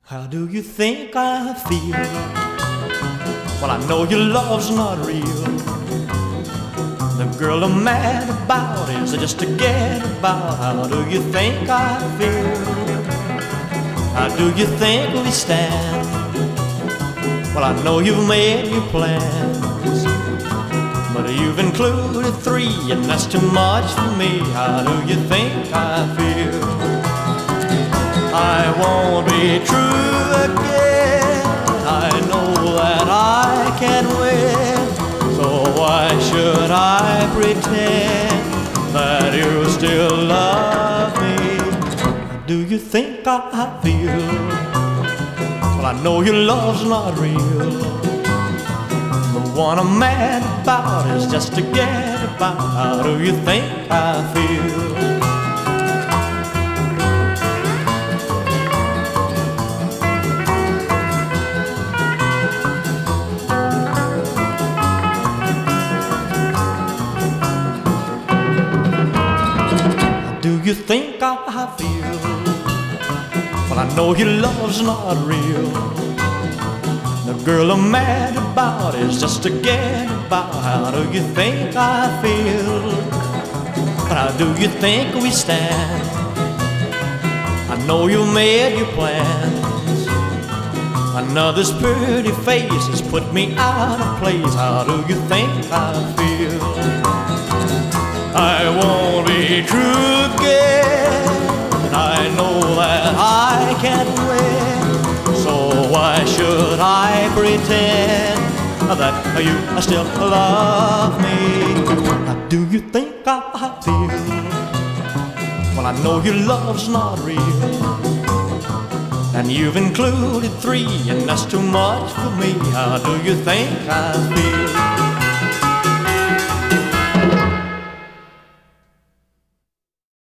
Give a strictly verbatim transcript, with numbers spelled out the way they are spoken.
How do you think I feel? Well, I know your love's not real. The girl I'm mad about is just to get about. How do you think I feel? How do you think we stand? Well, I know you've made your plans, but you've included three, and that's too much for me. How do you think I feel? I won't be true again. I know that I can win, so why should I pretend that you still love me? Do you think I feel? Well, I know your love's not real. The one I'm mad about is just to get about. How do you think I feel? Do you think I feel? Well, I know your love's not real. The girl I'm mad about is just to get about. How do you think I feel? How do you think we stand? I know you made your plans. Another's pretty face has put me out of place. How do you think I feel? I won't be true again. I know that I can't win, so why should I pretend that you still love me? How do you think I feel? Well, I know your love's not real, and you've included three, and that's too much for me. How do you think I feel?